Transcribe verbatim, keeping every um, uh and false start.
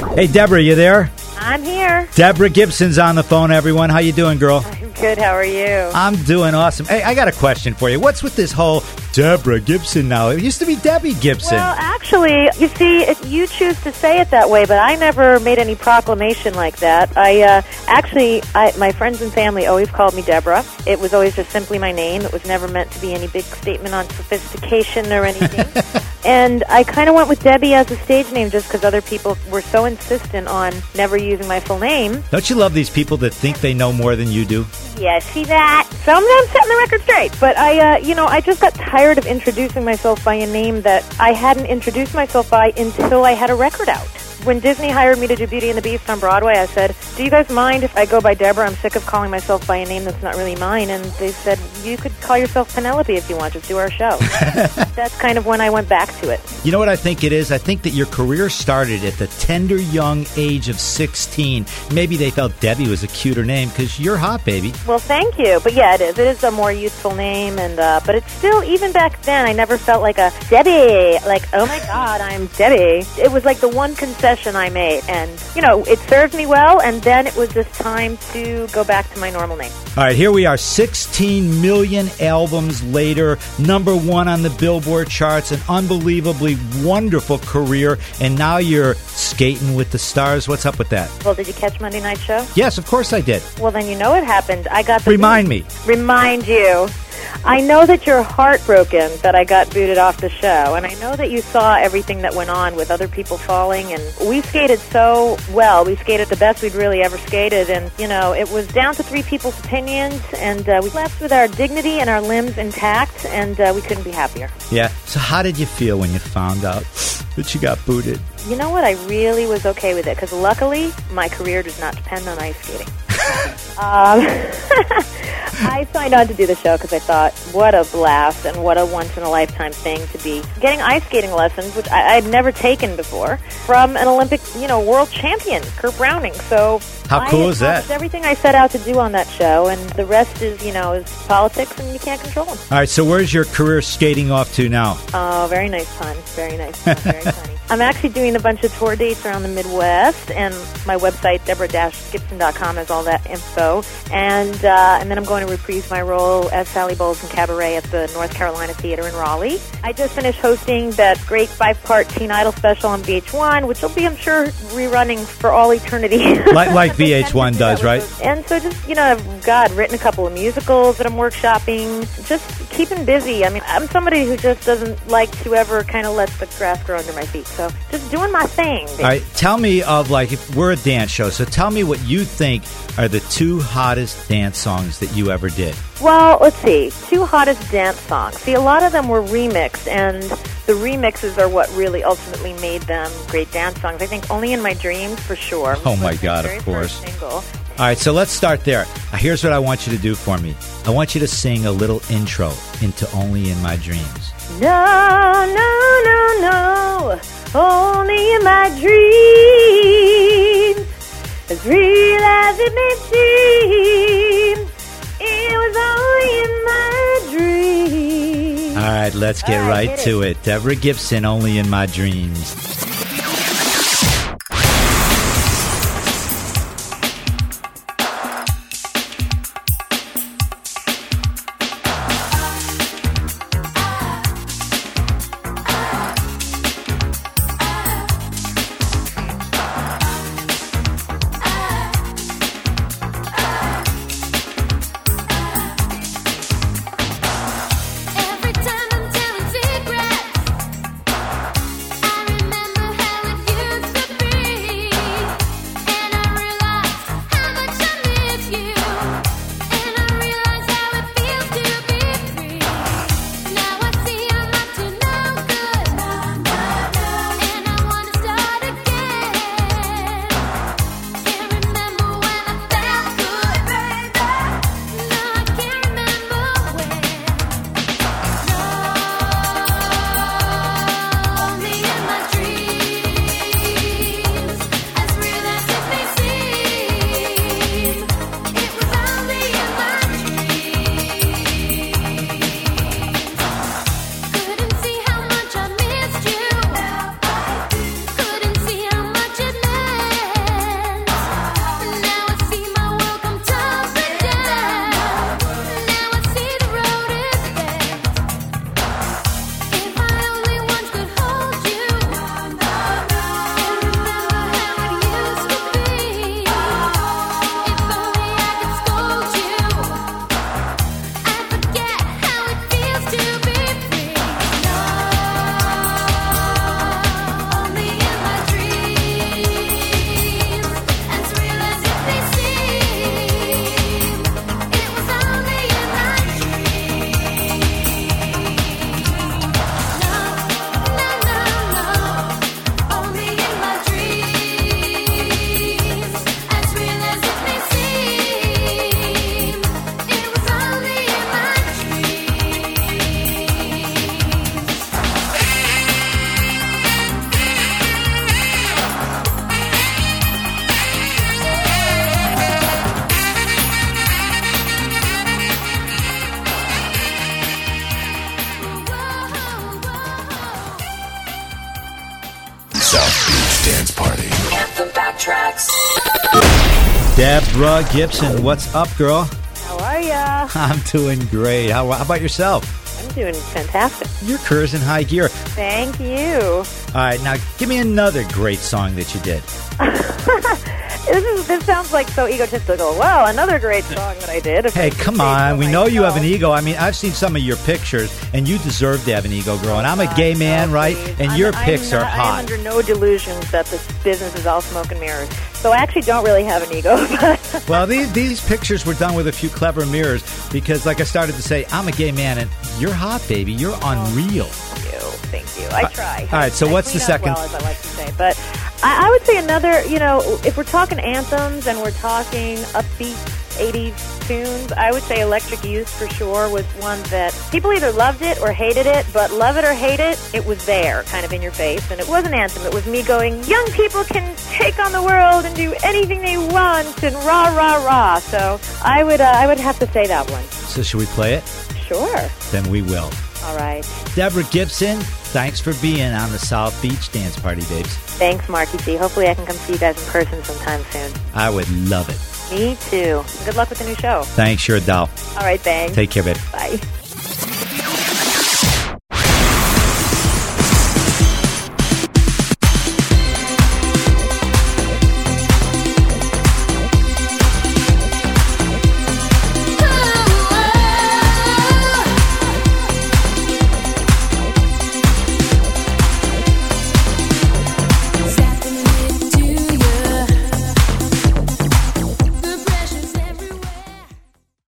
Hey, Deborah, you there? I'm here. Deborah Gibson's on the phone, everyone. How you doing, girl? I'm good. How are you? I'm doing awesome. Hey, I got a question for you. What's with this whole Deborah Gibson now? It used to be Debbie Gibson. Well, actually, you see, it, you choose to say it that way, but I never made any proclamation like that. I uh, actually, I, my friends and family always called me Deborah. It was always just simply my name. It was never meant to be any big statement on sophistication or anything. And I kind of went with Debbie as a stage name just because other people were so insistent on never using my full name. Don't you love these people that think they know more than you do? Yeah, see that? So I'm, I'm setting the record straight. But I, uh, you know, I just got tired of introducing myself by a name that I hadn't introduced myself by until I had a record out. When Disney hired me to do Beauty and the Beast on Broadway, I said, do you guys mind if I go by Deborah? I'm sick of calling myself by a name that's not really mine. And they said, you could call yourself Penelope if you want. Just do our show. That's kind of when I went back to it. You know what I think it is? I think that your career started at the tender young age of sixteen. Maybe they felt Debbie was a cuter name because you're hot, baby. Well, thank you. But yeah, it is. It is a more youthful name. and uh, But it's still, even back then, I never felt like a Debbie. Like, oh my God, I'm Debbie. It was like the one concession I made, and you know, it served me well, and then it was just time to go back to my normal name. All right, here we are, sixteen million albums later, number one on the Billboard charts, an unbelievably wonderful career, and now you're skating with the stars. What's up with that? Well, did you catch Monday Night Show? Yes, of course I did. Well, then you know what happened. I got the Remind me. Remind you. I know that you're heartbroken that I got booted off the show, and I know that you saw everything that went on with other people falling, and we skated so well. We skated the best we'd really ever skated, and, you know, it was down to three people's opinions, and uh, we left with our dignity and our limbs intact, and uh, we couldn't be happier. Yeah. So how did you feel when you found out that you got booted? You know what? I really was okay with it, because luckily, my career does not depend on ice skating. um, I signed on to do the show because I thought, what a blast and what a once-in-a-lifetime thing to be getting ice skating lessons, which I, I'd never taken before, from an Olympic, you know, world champion, Kurt Browning. So how cool is that? It's everything I set out to do on that show, and the rest is, you know, is politics, and you can't control them. All right, so where's your career skating off to now? Oh, very nice pun. Very nice pun. Very funny. I'm actually doing a bunch of tour dates around the Midwest, and my website, deborah dash gibson dot com, has all that info. And uh, and then I'm going to reprise my role as Sally Bowles in Cabaret at the North Carolina Theater in Raleigh. I just finished hosting that great five-part Teen Idol special on V H one, which will be, I'm sure, rerunning for all eternity. Like, like V H one does, right? And so just, you know, I've, God, written a couple of musicals that I'm workshopping, just keeping busy. I mean, I'm somebody who just doesn't like to ever kind of let the grass grow under my feet. So just doing my thing. Baby. All right, tell me of, like, if we're a dance show, so tell me what you think are the two hottest dance songs that you ever did. Well, let's see. Two hottest dance songs. See, a lot of them were remixed, and the remixes are what really ultimately made them great dance songs. I think Only in My Dreams, for sure. Oh, my God, of course. All right, so let's start there. Here's what I want you to do for me. I want you to sing a little intro into Only in My Dreams. No, no, no, no. Only in my dreams, as real as it may seem, it was only in my dreams. All right, let's get right, right to it. it. Deborah Gibson, Only in My Dreams. Every time I'm telling secrets, I remember Tracks. Deborah Gibson, what's up, girl? How are ya? I'm doing great. How, how about yourself? I'm doing fantastic. Your career's in high gear. Thank you. All right, now give me another great song that you did. This is this sounds like so egotistical. Well, another great song that I did. If Hey, I come say on. so We know you have an myself. ego. I mean, I've seen some of your pictures, and you deserve to have an ego, girl. And I'm a God, gay man, no, right? please. And I'm- your I'm pics not- are I'm hot. under no delusions that this business is all smoke and mirrors. So I actually don't really have an ego. But Well, these these pictures were done with a few clever mirrors because, like I started to say, I'm a gay man, and you're hot, baby. You're unreal. Thank you. Thank you. I try. all right, so I what's the clean up second- Well, as I like to say. But I, I would say another, you know, if we're talking anthems and we're talking upbeat eighties tunes, I would say Electric Youth for sure was one that people either loved it or hated it, but love it or hate it, it was there, kind of in your face. And it was an anthem. It was me going, young people can take on the world and do anything they want, and rah, rah, rah. So I would, uh, I would have to say that one. So should we play it? Sure. Then we will. All right. Deborah Gibson, thanks for being on the South Beach Dance Party, babes. Thanks, Marky G. Hopefully I can come see you guys in person sometime soon. I would love it. Me too. Good luck with the new show. Thanks, you're a doll. All right, thanks. Take care, babe. Bye.